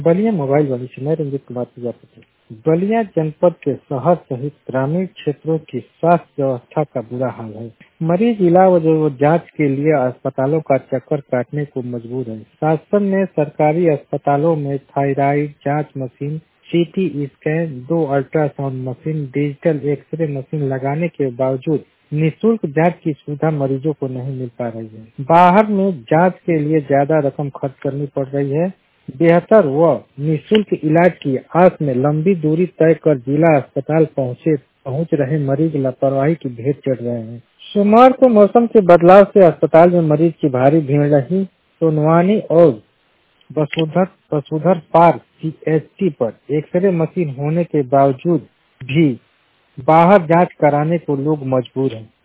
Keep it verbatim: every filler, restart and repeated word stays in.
Ballia mobile वाली से मैं रंजित कुमार प्रजापति। बलिया जनपद के शहर सहित ग्रामीण क्षेत्रों की स्वास्थ्य व्यवस्था का बुरा हाल है। मरीज इलाज व जांच के लिए अस्पतालों का चक्कर काटने को मजबूर है। शासन ने सरकारी अस्पतालों में थायराइड जांच मशीन, सीटी स्कैन, दो ultrasound machine, digital X-ray machine लगाने के बावजूद निःशुल्क जांच की सुविधा मरीजों को नहीं मिल पा रही है। बाहर में जांच के लिए ज्यादा रकम खर्च करनी पड़ रही है। बेहतर व निःशुल्क इलाज की आस में लंबी दूरी तय कर जिला अस्पताल पहुंचे पहुंच रहे मरीज लापरवाही की भेंट चढ़ रहे हैं। सोमवार को मौसम के बदलाव से अस्पताल में मरीज की भारी भीड़ रही। सोनवानी और वसुधर वसुधर पार्क सीएचसी पर एक्सरे मशीन होने के बावजूद भी बाहर जांच कराने को लोग मजबूर हैं।